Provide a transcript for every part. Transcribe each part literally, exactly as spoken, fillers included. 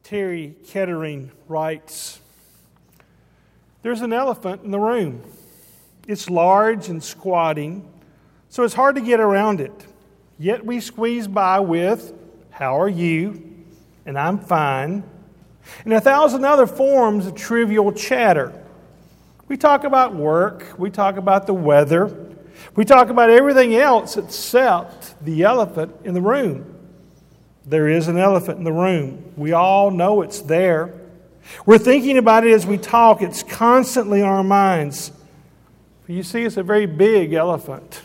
Terry Kettering writes, "There's an elephant in the room. It's large and squatting, so it's hard to get around it. Yet we squeeze by with, 'How are you?' and 'I'm fine,' and a thousand other forms of trivial chatter. We talk about work, we talk about the weather, we talk about everything else except the elephant in the room. There is an elephant in the room. We all know it's there. We're thinking about it as we talk. It's constantly on our minds. But you see, it's a very big elephant.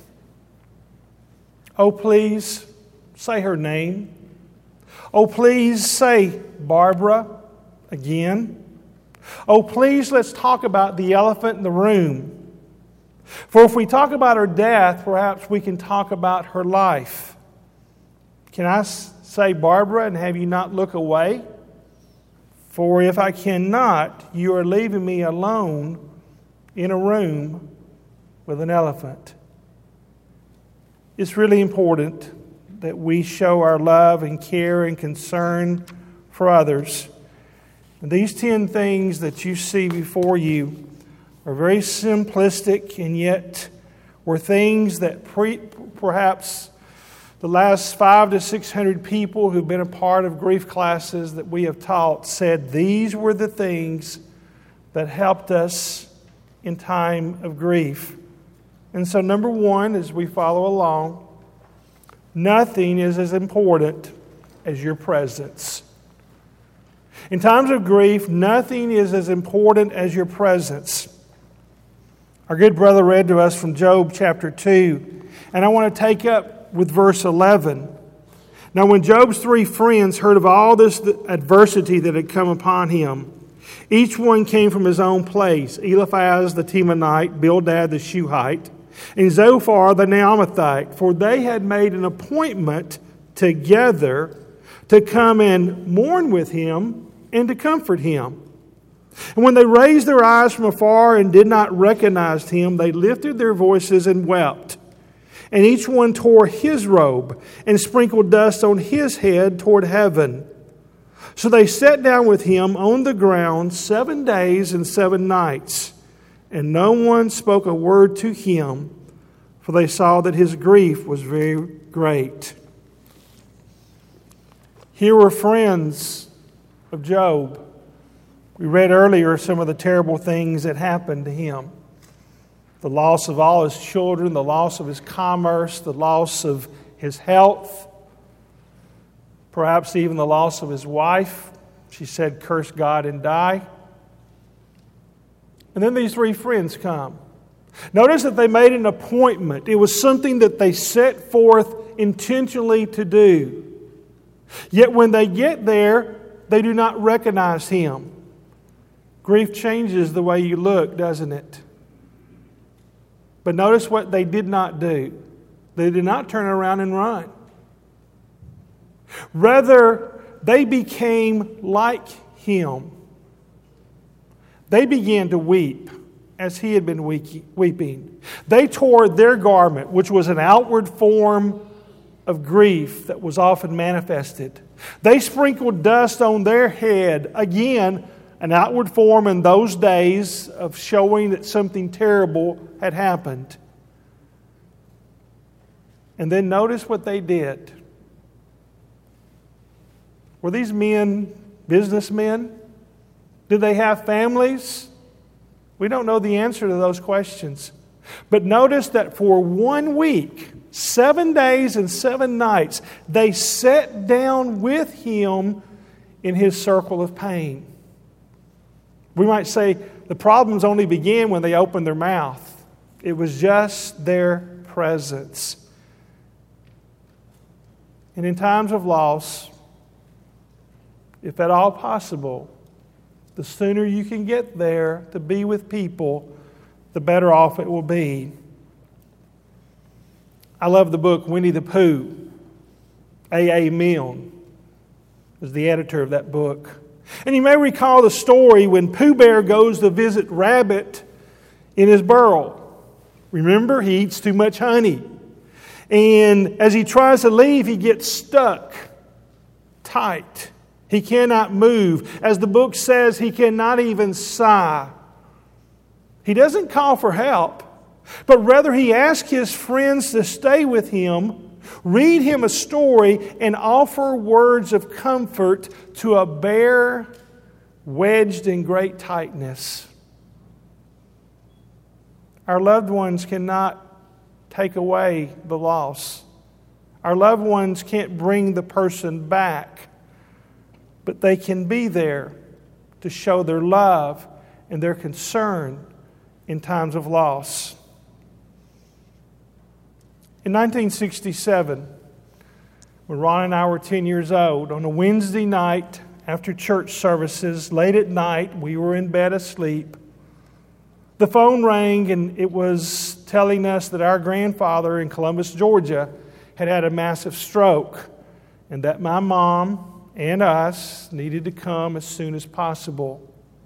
Oh, please say her name. Oh, please say Barbara again. Oh, please let's talk about the elephant in the room. For if we talk about her death, perhaps we can talk about her life. Can I say Barbara and have you not look away? For if I cannot, you are leaving me alone in a room with an elephant." It's really important that we show our love and care and concern for others. And these ten things that you see before you are very simplistic, and yet were things that pre- perhaps the last five to six hundred people who've been a part of grief classes that we have taught said these were the things that helped us in time of grief. And so number one, as we follow along, nothing is as important as your presence. In times of grief, nothing is as important as your presence. Our good brother read to us from Job chapter two, and I want to take up with verse eleven. "Now when Job's three friends heard of all this adversity that had come upon him, each one came from his own place, Eliphaz the Temanite, Bildad the Shuhite, and Zophar the Naamathite, for they had made an appointment together to come and mourn with him and to comfort him. And when they raised their eyes from afar and did not recognize him, they lifted their voices and wept. And each one tore his robe and sprinkled dust on his head toward heaven. So they sat down with him on the ground seven days and seven nights. And no one spoke a word to him, for they saw that his grief was very great." Here were friends of Job. We read earlier some of the terrible things that happened to him. The loss of all his children, the loss of his commerce, the loss of his health, perhaps even the loss of his wife. She said, "Curse God and die." And then these three friends come. Notice that they made an appointment. It was something that they set forth intentionally to do. Yet when they get there, they do not recognize him. Grief changes the way you look, doesn't it? But notice what they did not do. They did not turn around and run. Rather, they became like him. They began to weep as he had been weeping. They tore their garment, which was an outward form of grief that was often manifested. They sprinkled dust on their head, again, an outward form in those days of showing that something terrible had happened. And then notice what they did. Were these men businessmen? Did they have families? We don't know the answer to those questions. But notice that for one week, seven days and seven nights, they sat down with him in his circle of pain. We might say the problems only began when they opened their mouth. It was just their presence. And in times of loss, if at all possible, the sooner you can get there to be with people, the better off it will be. I love the book Winnie the Pooh. A A. Milne was the editor of that book. And you may recall the story when Pooh Bear goes to visit Rabbit in his burrow. Remember, he eats too much honey. And as he tries to leave, he gets stuck tight. He cannot move. As the book says, he cannot even sigh. He doesn't call for help, but rather he asks his friends to stay with him, read him a story, and offer words of comfort to a bear wedged in great tightness. Our loved ones cannot take away the loss. Our loved ones can't bring the person back, but they can be there to show their love and their concern in times of loss. In nineteen sixty-seven, when Ron and I were ten years old, on a Wednesday night after church services, late at night, we were in bed asleep. The phone rang, and it was telling us that our grandfather in Columbus, Georgia, had had a massive stroke, and that my mom and us needed to come as soon as possible.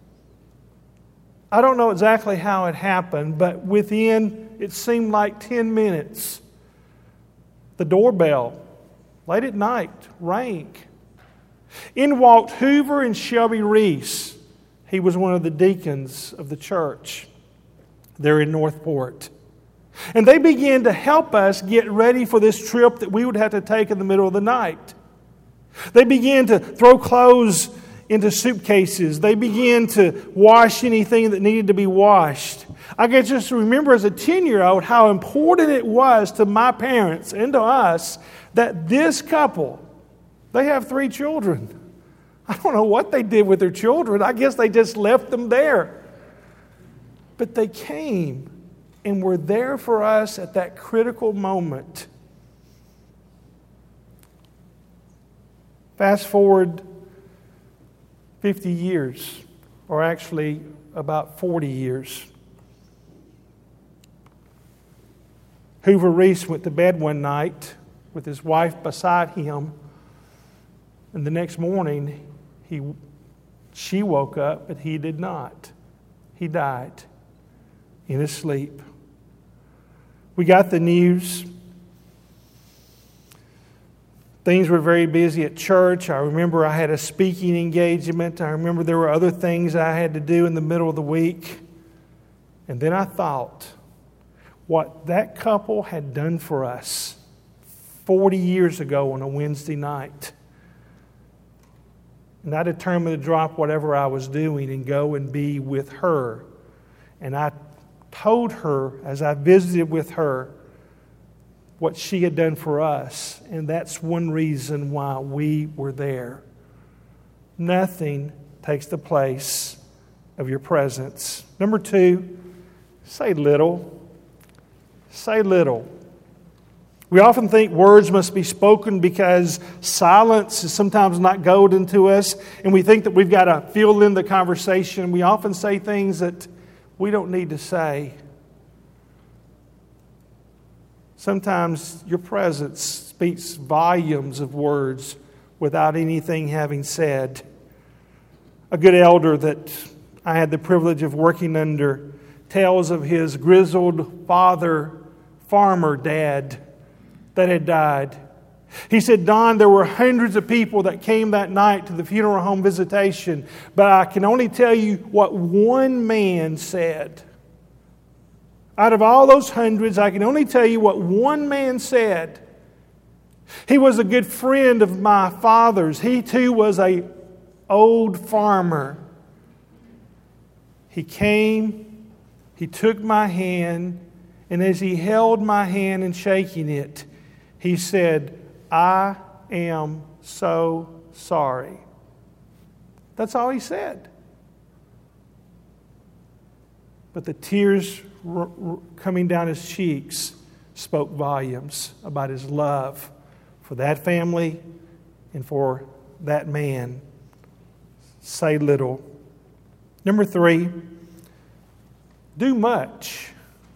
I don't know exactly how it happened, but within, it seemed like ten minutes, the doorbell, late at night, rang. In walked Hoover and Shelby Reese. He was one of the deacons of the church there in Northport. And they began to help us get ready for this trip that we would have to take in the middle of the night. They began to throw clothes into suitcases. They began to wash anything that needed to be washed. I can just remember as a ten-year-old how important it was to my parents and to us that this couple, they have three children. I don't know what they did with their children. I guess they just left them there. But they came and were there for us at that critical moment. Fast forward fifty years, or actually about forty years. Hoover Reese went to bed one night with his wife beside him, and the next morning he, she woke up, but he did not. He died in his sleep. We got the news. Things were very busy at church. I remember I had a speaking engagement. I remember there were other things I had to do in the middle of the week. And then I thought, what that couple had done for us forty years ago on a Wednesday night. And I determined to drop whatever I was doing and go and be with her. And I told her, as I visited with her, what she had done for us. And that's one reason why we were there. Nothing takes the place of your presence. Number two, say little. Say little. We often think words must be spoken because silence is sometimes not golden to us, and we think that we've got to fill in the conversation. We often say things that we don't need to say. Sometimes your presence speaks volumes of words without anything having said. A good elder that I had the privilege of working under tells of his grizzled father, farmer dad, that had died. He said, Don, there were hundreds of people that came that night to the funeral home visitation, but I can only tell you what one man said. Out of all those hundreds, I can only tell you what one man said. He was a good friend of my father's. He too was an old farmer. He came, he took my hand, and as he held my hand and shaking it, he said, I am so sorry. That's all he said. But the tears r- r- coming down his cheeks spoke volumes about his love for that family and for that man. Say little. Number three, do much.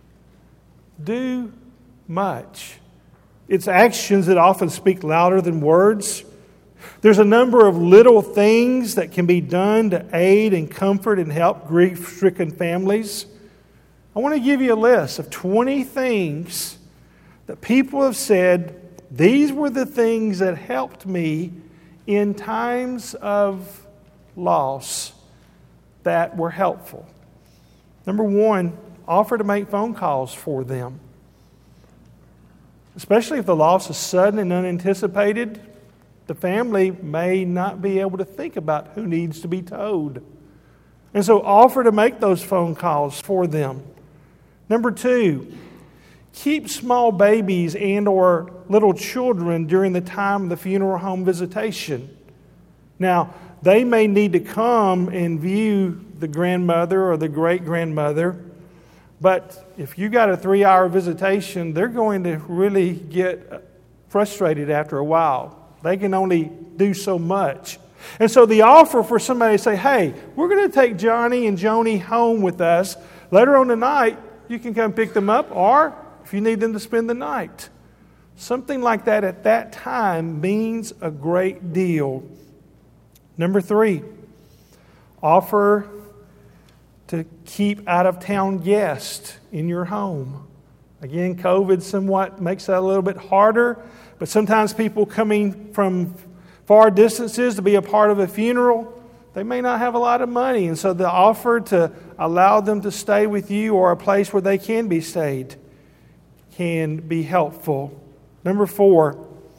Do much. It's actions that often speak louder than words. There's a number of little things that can be done to aid and comfort and help grief-stricken families. I want to give you a list of twenty things that people have said, these were the things that helped me in times of loss that were helpful. Number one, offer to make phone calls for them. Especially if the loss is sudden and unanticipated, the family may not be able to think about who needs to be told. And so offer to make those phone calls for them. Number two, keep small babies and or little children during the time of the funeral home visitation. Now, they may need to come and view the grandmother or the great-grandmother, but if you got a three-hour visitation, they're going to really get frustrated after a while. They can only do so much. And so the offer for somebody to say, hey, we're going to take Johnny and Joni home with us. Later on tonight, you can come pick them up, or if you need them to spend the night. Something like that at that time means a great deal. Number three, offer to keep out-of-town guests in your home. Again, COVID somewhat makes that a little bit harder, but sometimes people coming from far distances to be a part of a funeral, they may not have a lot of money, and so the offer to allow them to stay with you or a place where they can be stayed can be helpful. Number four,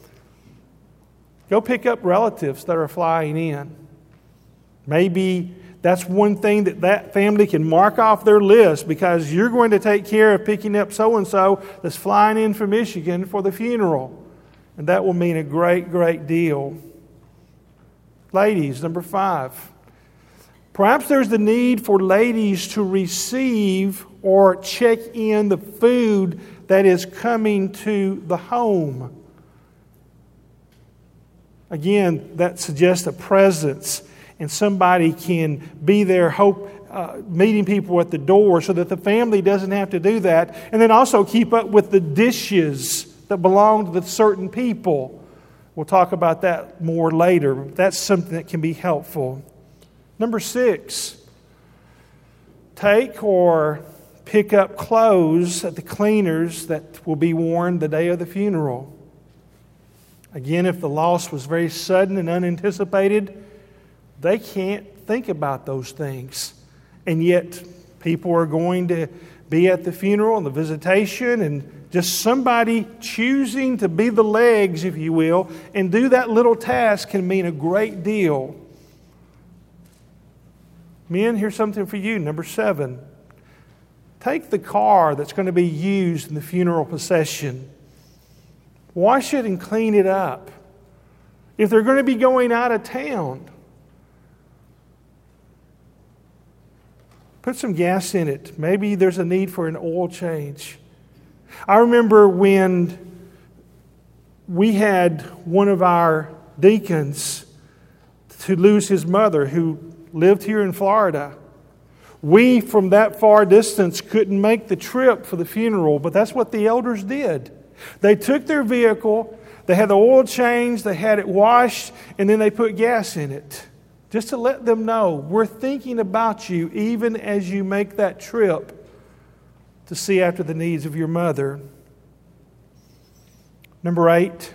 go pick up relatives that are flying in. Maybe that's one thing that that family can mark off their list, because you're going to take care of picking up so-and-so that's flying in from Michigan for the funeral. And that will mean a great, great deal. Ladies, number five. Perhaps there's the need for ladies to receive or check in the food that is coming to the home. Again, that suggests a presence, and somebody can be there, hope, uh, meeting people at the door so that the family doesn't have to do that. And then also keep up with the dishes that belong to the certain people. We'll talk about that more later. That's something that can be helpful. Number six, take or pick up clothes at the cleaners that will be worn the day of the funeral. Again, if the loss was very sudden and unanticipated, they can't think about those things. And yet, people are going to be at the funeral and the visitation, and just somebody choosing to be the legs, if you will, and do that little task can mean a great deal. Men, here's something for you. Number seven, take the car that's going to be used in the funeral procession. Wash it and clean it up. If they're going to be going out of town, put some gas in it. Maybe there's a need for an oil change. I remember when we had one of our deacons to lose his mother, who lived here in Florida. We, from that far distance, couldn't make the trip for the funeral, but that's what the elders did. They took their vehicle, they had the oil changed, they had it washed, and then they put gas in it. Just to let them know, we're thinking about you even as you make that trip to see after the needs of your mother. Number eight,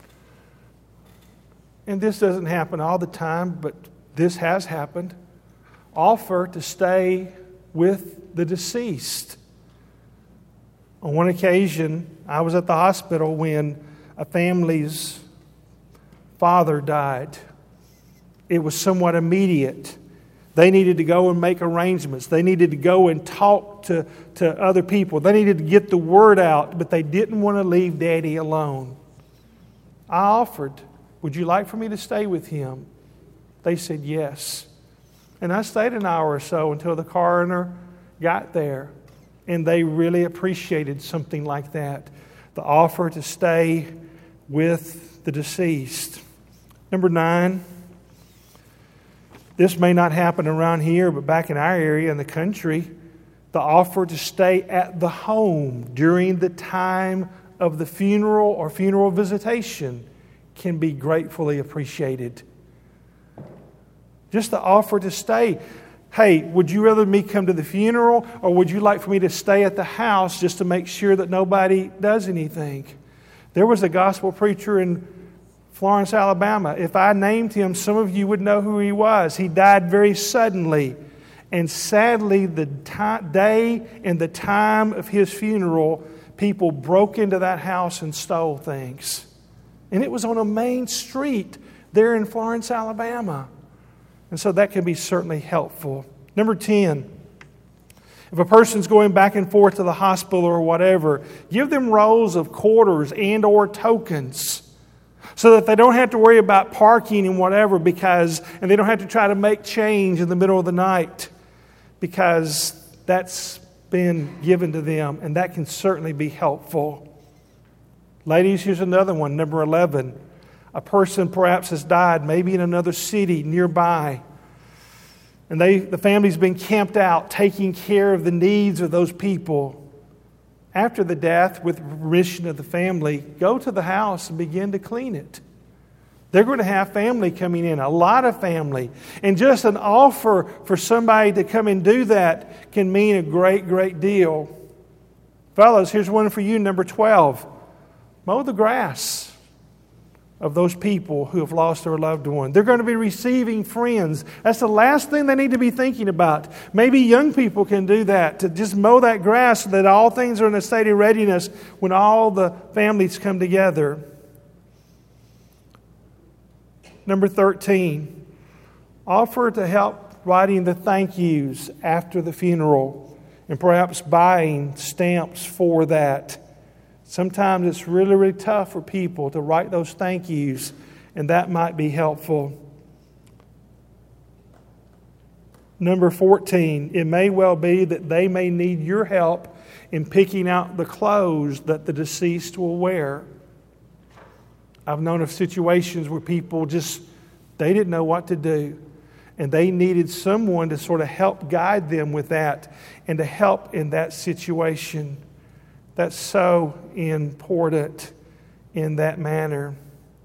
and this doesn't happen all the time, but this has happened. Offer to stay with the deceased. On one occasion, I was at the hospital when a family's father died. It was somewhat immediate. They needed to go and make arrangements. They needed to go and talk to, to other people. They needed to get the word out, but they didn't want to leave Daddy alone. I offered, would you like for me to stay with him? They said yes. And I stayed an hour or so until the coroner got there. And they really appreciated something like that. The offer to stay with the deceased. Number nine. This may not happen around here, but back in our area in the country, the offer to stay at the home during the time of the funeral or funeral visitation can be gratefully appreciated. Just the offer to stay. Hey, would you rather me come to the funeral, or would you like for me to stay at the house just to make sure that nobody does anything? There was a gospel preacher in Florence, Alabama. If I named him, some of you would know who he was. He died very suddenly. And sadly, the t- day and the time of his funeral, people broke into that house and stole things. And it was on a main street there in Florence, Alabama. And so that can be certainly helpful. Number ten, if a person's going back and forth to the hospital or whatever, give them rolls of quarters and or tokens so that they don't have to worry about parking and whatever because, and they don't have to try to make change in the middle of the night because that's been given to them, and that can certainly be helpful. Ladies, here's another one, number eleven. A person perhaps has died, maybe in another city nearby. And they, the family's been camped out, taking care of the needs of those people. After the death, with permission of the family, go to the house and begin to clean it. They're going to have family coming in, a lot of family. And just an offer for somebody to come and do that can mean a great, great deal. Fellas, here's one for you, number twelve. Mow the grass of those people who have lost their loved one. They're going to be receiving friends. That's the last thing they need to be thinking about. Maybe young people can do that, to just mow that grass so that all things are in a state of readiness when all the families come together. Number thirteen, offer to help writing the thank yous after the funeral and perhaps buying stamps for that. Sometimes it's really, really tough for people to write those thank yous, and that might be helpful. Number fourteen, it may well be that they may need your help in picking out the clothes that the deceased will wear. I've known of situations where people just, they didn't know what to do, and they needed someone to sort of help guide them with that and to help in that situation. That's so important in that manner.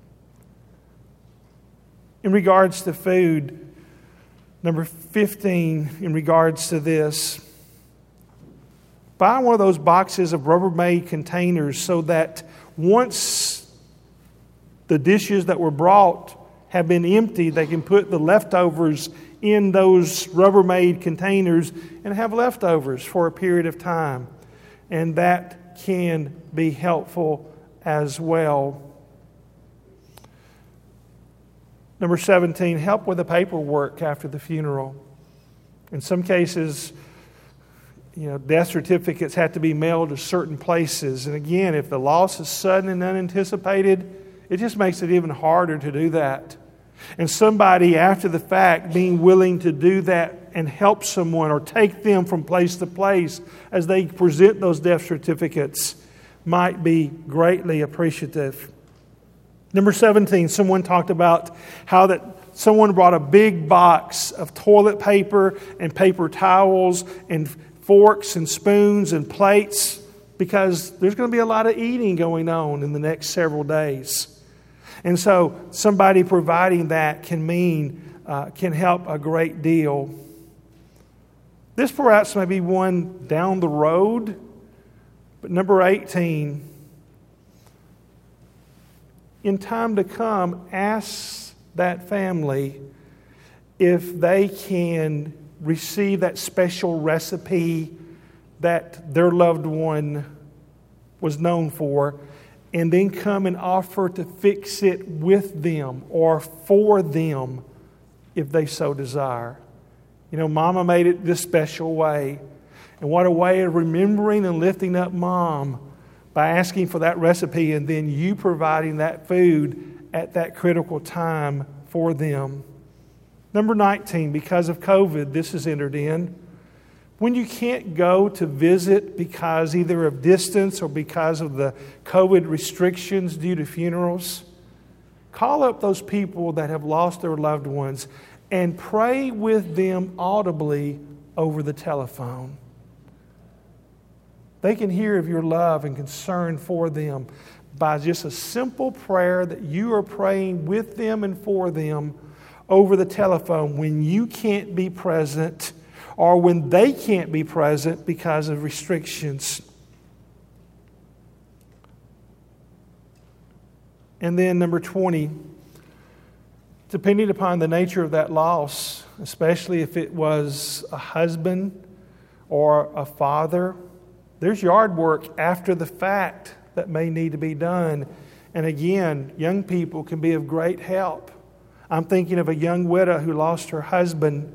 In regards to food, number fifteen, in regards to this, buy one of those boxes of Rubbermaid containers so that once the dishes that were brought have been emptied, they can put the leftovers in those Rubbermaid containers and have leftovers for a period of time. And that can be helpful as well. Number seventeen, help with the paperwork after the funeral. In some cases, you know, death certificates have to be mailed to certain places. And again, if the loss is sudden and unanticipated, it just makes it even harder to do that. And somebody after the fact being willing to do that and help someone or take them from place to place as they present those death certificates might be greatly appreciative. Number seventeen, someone talked about how that someone brought a big box of toilet paper and paper towels and forks and spoons and plates because there's going to be a lot of eating going on in the next several days. And so somebody providing that can mean, uh, can help a great deal. This perhaps may be one down the road, but number eighteen, in time to come, ask that family if they can receive that special recipe that their loved one was known for, and then come and offer to fix it with them or for them if they so desire. You know, Mama made it this special way. And what a way of remembering and lifting up Mom by asking for that recipe and then you providing that food at that critical time for them. Number nineteen, because of COVID, this is entered in. When you can't go to visit because either of distance or because of the COVID restrictions due to funerals, call up those people that have lost their loved ones and pray with them audibly over the telephone. They can hear of your love and concern for them by just a simple prayer that you are praying with them and for them over the telephone when you can't be present or when they can't be present because of restrictions. And then number twenty, depending upon the nature of that loss, especially if it was a husband or a father, there's yard work after the fact that may need to be done. And again, young people can be of great help. I'm thinking of a young widow who lost her husband,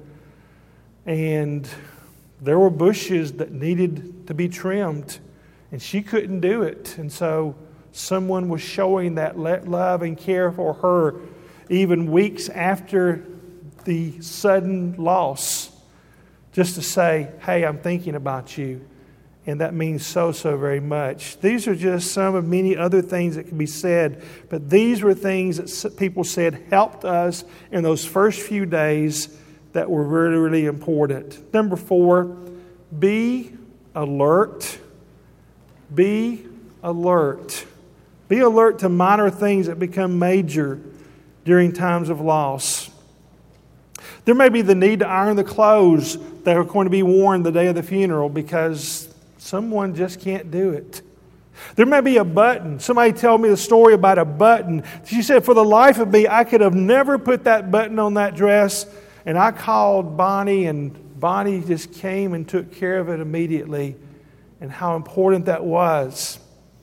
and there were bushes that needed to be trimmed, and she couldn't do it. And so someone was showing that love and care for her even weeks after the sudden loss, just to say, hey, I'm thinking about you. And that means so, so very much. These are just some of many other things that can be said, but these were things that people said helped us in those first few days that were really, really important. Number four, be alert. Be alert. Be alert to minor things that become major during times of loss. There may be the need to iron the clothes that are going to be worn the day of the funeral because someone just can't do it. There may be a button. Somebody told me the story about a button. She said, for the life of me, I could have never put that button on that dress. And I called Bonnie, and Bonnie just came and took care of it immediately. And how important that was.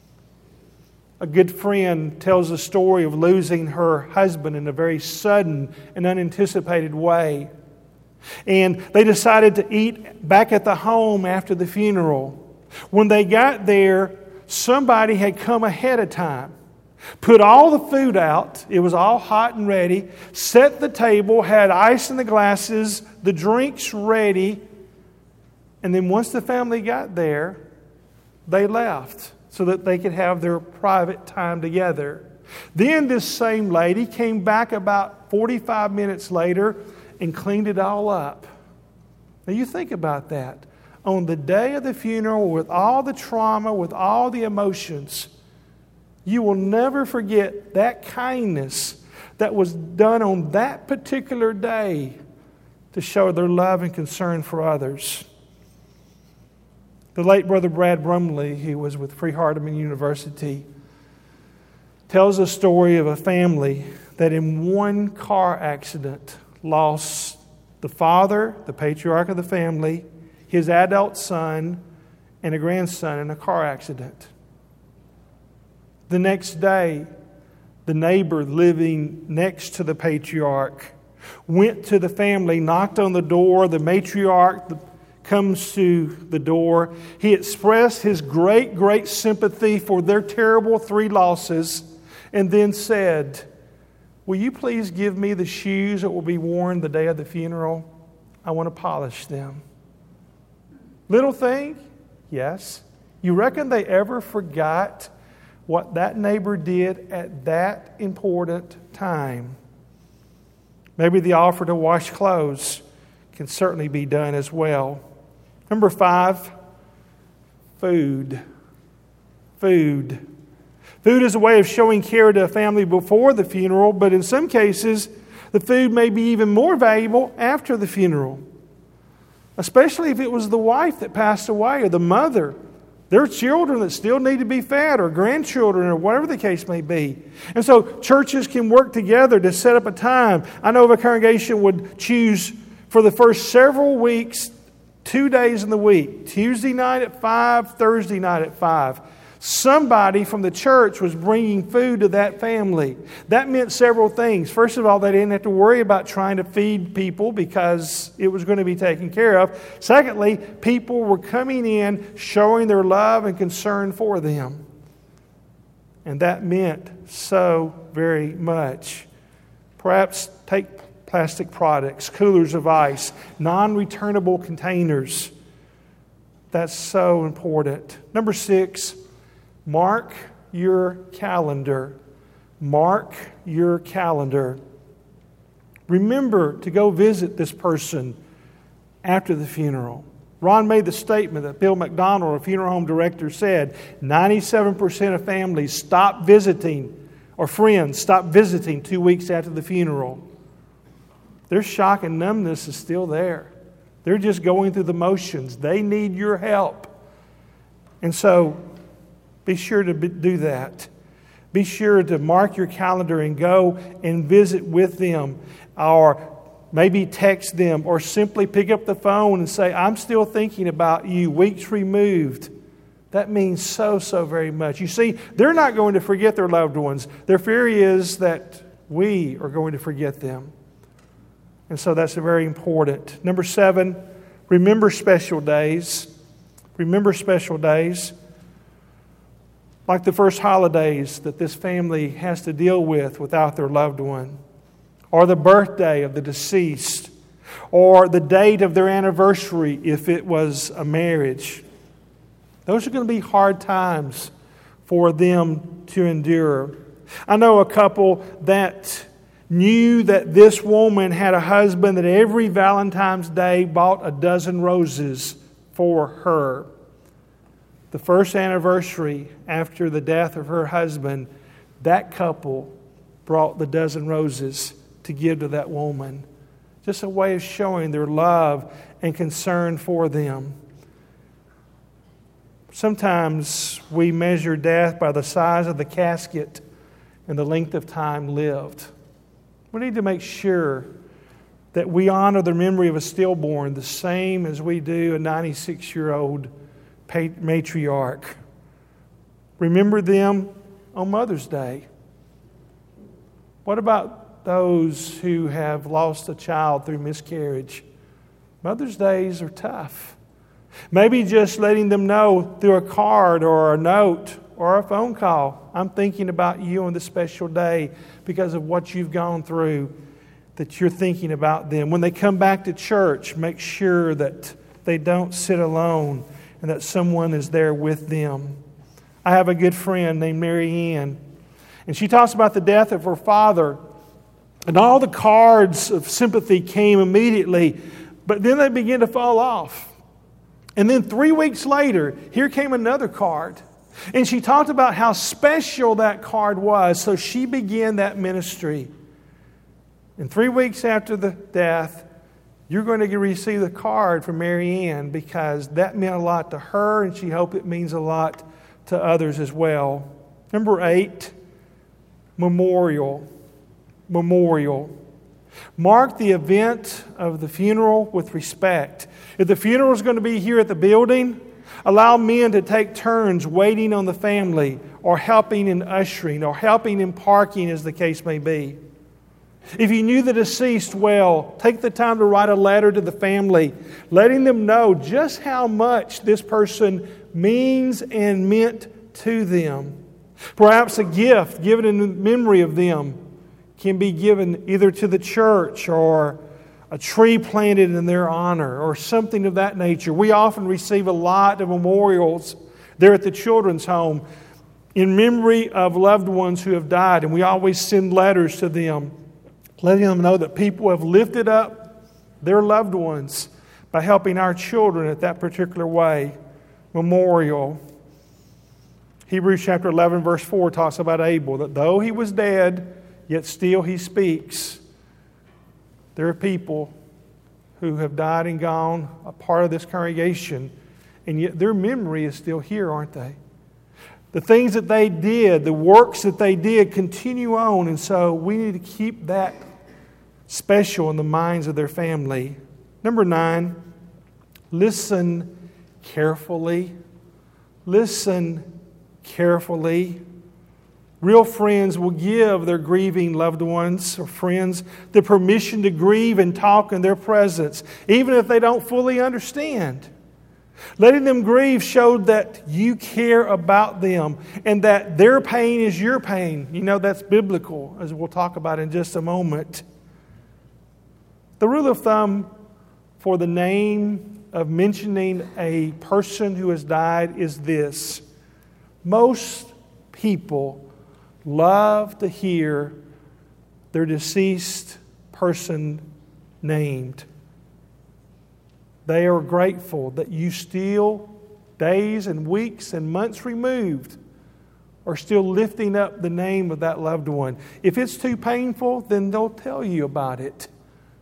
A good friend tells the story of losing her husband in a very sudden and unanticipated way. And they decided to eat back at the home after the funeral. When they got there, somebody had come ahead of time, put all the food out, it was all hot and ready, set the table, had ice in the glasses, the drinks ready, and then once the family got there, they left so that they could have their private time together. Then this same lady came back about forty-five minutes later and cleaned it all up. Now you think about that. On the day of the funeral, with all the trauma, with all the emotions, you will never forget that kindness that was done on that particular day to show their love and concern for others. The late Brother Brad Brumley, who was with Freed-Hardeman University, tells a story of a family that in one car accident lost the father, the patriarch of the family, his adult son, and a grandson in a car accident. The next day, the neighbor living next to the patriarch went to the family, knocked on the door. The matriarch comes to the door. He expressed his great, great sympathy for their terrible three losses and then said, will you please give me the shoes that will be worn the day of the funeral? I want to polish them. Little thing? Yes. You reckon they ever forgot what that neighbor did at that important time? Maybe the offer to wash clothes can certainly be done as well. Number five, food. Food. Food is a way of showing care to a family before the funeral, but in some cases, the food may be even more valuable after the funeral. Especially if it was the wife that passed away or the mother. There are children that still need to be fed or grandchildren or whatever the case may be. And so churches can work together to set up a time. I know if a congregation would choose for the first several weeks, two days in the week, Tuesday night at five, Thursday night at five. Somebody from the church was bringing food to that family. That meant several things. First of all, they didn't have to worry about trying to feed people because it was going to be taken care of. Secondly, people were coming in showing their love and concern for them. And that meant so very much. Perhaps take plastic products, coolers of ice, non-returnable containers. That's so important. Number six, mark your calendar. Mark your calendar. Remember to go visit this person after the funeral. Ron made the statement that Bill McDonald, a funeral home director, said ninety-seven percent of families stop visiting, or friends stop visiting two weeks after the funeral. Their shock and numbness is still there. They're just going through the motions. They need your help. And so, be sure to do that. Be sure to mark your calendar and go and visit with them, or maybe text them, or simply pick up the phone and say, I'm still thinking about you, weeks removed. That means so, so very much. You see, they're not going to forget their loved ones. Their fear is that we are going to forget them. And so that's very important. Number seven, remember special days. Remember special days. Like the first holidays that this family has to deal with without their loved one, or the birthday of the deceased, or the date of their anniversary if it was a marriage. Those are going to be hard times for them to endure. I know a couple that knew that this woman had a husband that every Valentine's Day bought a dozen roses for her. The first anniversary after the death of her husband, that couple brought the dozen roses to give to that woman. Just a way of showing their love and concern for them. Sometimes we measure death by the size of the casket and the length of time lived. We need to make sure that we honor the memory of a stillborn the same as we do a ninety-six-year-old matriarch. Remember them on Mother's Day. What about those who have lost a child through miscarriage? Mother's Days are tough. Maybe just letting them know through a card or a note or a phone call, I'm thinking about you on this special day because of what you've gone through, that you're thinking about them. When they come back to church, make sure that they don't sit alone and that someone is there with them. I have a good friend named Mary Ann, and she talks about the death of her father, and all the cards of sympathy came immediately, but then they began to fall off. And then three weeks later, here came another card. And she talked about how special that card was, so she began that ministry. And three weeks after the death, you're going to receive the card from Mary Ann because that meant a lot to her, and she hoped it means a lot to others as well. Number eight, memorial. Memorial. Mark the event of the funeral with respect. If the funeral is going to be here at the building, allow men to take turns waiting on the family, or helping in ushering, or helping in parking, as the case may be. If you knew the deceased well, take the time to write a letter to the family, letting them know just how much this person means and meant to them. Perhaps a gift given in memory of them can be given either to the church or a tree planted in their honor or something of that nature. We often receive a lot of memorials there at the children's home in memory of loved ones who have died, and we always send letters to them, letting them know that people have lifted up their loved ones by helping our children at that particular way. Memorial. Hebrews chapter eleven verse four talks about Abel, that though he was dead, yet still he speaks. There are people who have died and gone, a part of this congregation, and yet their memory is still here, aren't they? The things that they did, the works that they did continue on, and so we need to keep that special in the minds of their family. Number nine, listen carefully. Listen carefully. Real friends will give their grieving loved ones or friends the permission to grieve and talk in their presence, even if they don't fully understand. Letting them grieve showed that you care about them and that their pain is your pain. You know, that's biblical, as we'll talk about in just a moment. The rule of thumb for the name of mentioning a person who has died is this: most people love to hear their deceased person named. They are grateful that you still, days and weeks and months removed, are still lifting up the name of that loved one. If it's too painful, then they'll tell you about it.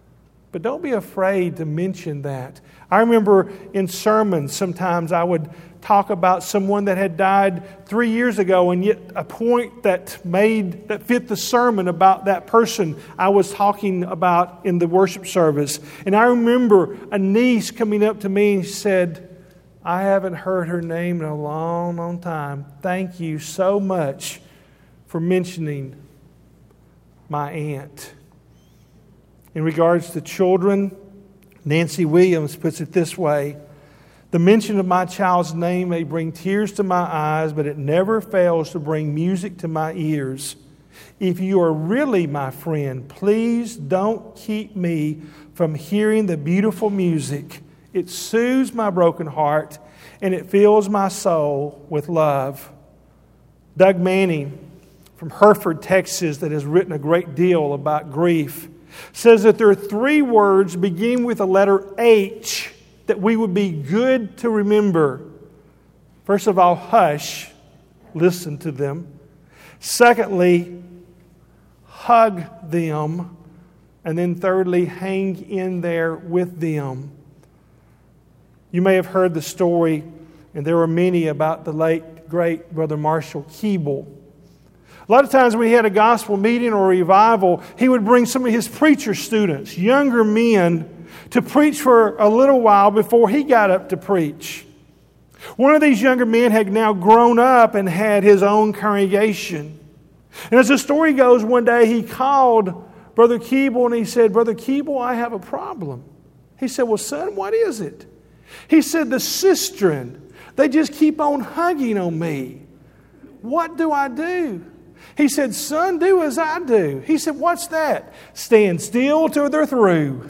But don't be afraid to mention that. I remember in sermons, sometimes I would talk about someone that had died three years ago, and yet a point that made that fit the sermon about that person I was talking about in the worship service. And I remember a niece coming up to me and she said, I haven't heard her name in a long, long time. Thank you so much for mentioning my aunt. In regards to children, Nancy Williams puts it this way: the mention of my child's name may bring tears to my eyes, but it never fails to bring music to my ears. If you are really my friend, please don't keep me from hearing the beautiful music. It soothes my broken heart, and it fills my soul with love. Doug Manning from Hereford, Texas, that has written a great deal about grief, says that there are three words beginning with the letter H that we would be good to remember. First of all, hush, listen to them. Secondly, hug them. And then thirdly, hang in there with them. You may have heard the story, and there were many, about the late, great Brother Marshall Keeble. A lot of times when he had a gospel meeting or a revival, he would bring some of his preacher students, younger men, to preach for a little while before he got up to preach. One of these younger men had now grown up and had his own congregation. And as the story goes, one day he called Brother Keeble and he said, Brother Keeble, I have a problem. He said, well, son, what is it? He said, the cistern, they just keep on hugging on me. What do I do? He said, son, do as I do. He said, what's that? Stand still till they're through.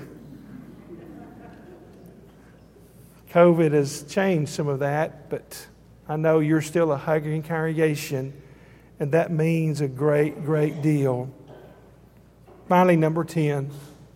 COVID has changed some of that, but I know you're still a hugging congregation, and that means a great, great deal. Finally, number ten.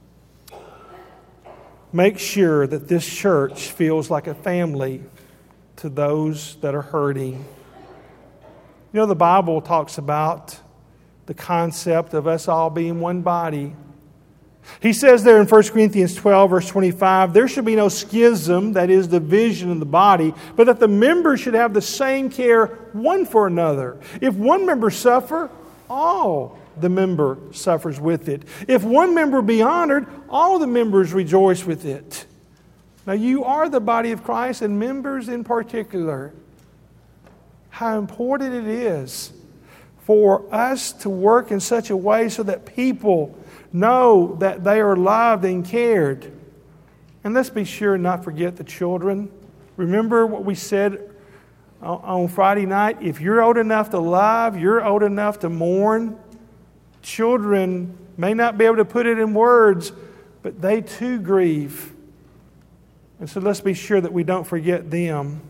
Make sure that this church feels like a family to those that are hurting. You know, the Bible talks about the concept of us all being one body. He says there in First Corinthians twelve, verse twenty-five, there should be no schism, that is, division in the body, but that the members should have the same care one for another. If one member suffer, all the member suffers with it. If one member be honored, all the members rejoice with it. Now you are the body of Christ, and members in particular. How important it is for us to work in such a way so that people know that they are loved and cared. And let's be sure and not forget the children. Remember what we said on Friday night? If you're old enough to love, you're old enough to mourn. Children may not be able to put it in words, but they too grieve. And so let's be sure that we don't forget them.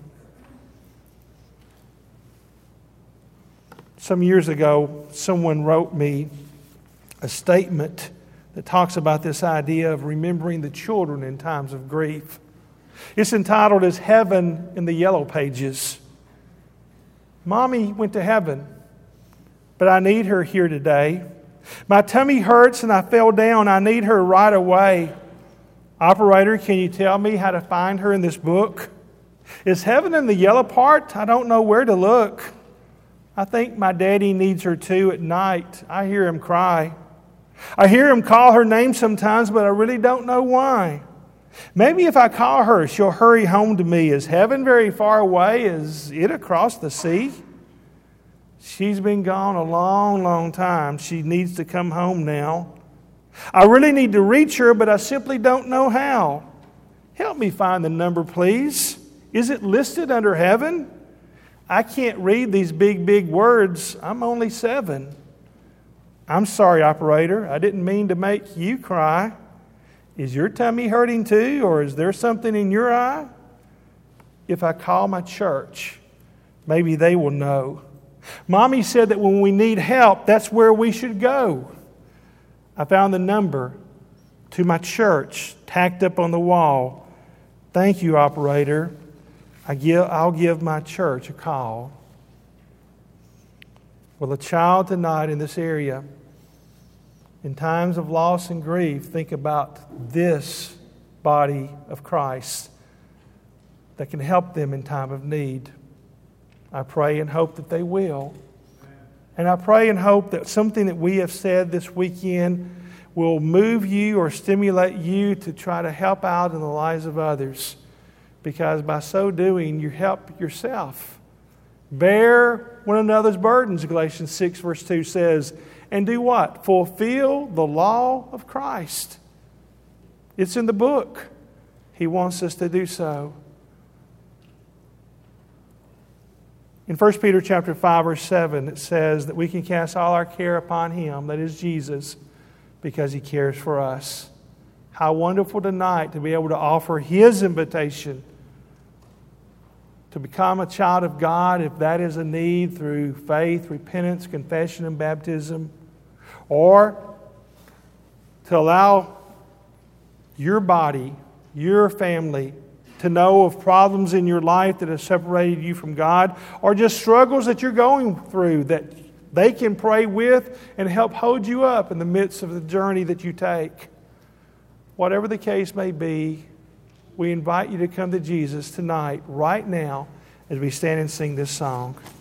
Some years ago, someone wrote me a statement that talks about this idea of remembering the children in times of grief. It's entitled as Heaven in the Yellow Pages. Mommy went to heaven, but I need her here today. My tummy hurts and I fell down. I need her right away. Operator, can you tell me how to find her in this book? Is heaven in the yellow part? I don't know where to look. I think my daddy needs her too at night. I hear him cry. I hear him call her name sometimes, but I really don't know why. Maybe if I call her, she'll hurry home to me. Is heaven very far away? Is it across the sea? She's been gone a long, long time. She needs to come home now. I really need to reach her, but I simply don't know how. Help me find the number, please. Is it listed under heaven? I can't read these big, big words. I'm only seven. I'm sorry, operator. I didn't mean to make you cry. Is your tummy hurting too, or is there something in your eye? If I call my church, maybe they will know. Mommy said that when we need help, that's where we should go. I found the number to my church tacked up on the wall. Thank you, operator. I give, I'll give my church a call. Well, a child tonight in this area In times of loss and grief, think about this body of Christ that can help them in time of need. I pray and hope that they will. And I pray and hope that something that we have said this weekend will move you or stimulate you to try to help out in the lives of others. Because by so doing, you help yourself. Bear one another's burdens, Galatians six verse two says. And do what? Fulfill the law of Christ. It's in the book. He wants us to do so. In First Peter chapter five, verse seven, it says that we can cast all our care upon Him, that is Jesus, because He cares for us. How wonderful tonight to be able to offer His invitation to become a child of God, if that is a need, through faith, repentance, confession, and baptism. Or to allow your body, your family, to know of problems in your life that have separated you from God, or just struggles that you're going through that they can pray with and help hold you up in the midst of the journey that you take. Whatever the case may be, we invite you to come to Jesus tonight, right now, as we stand and sing this song.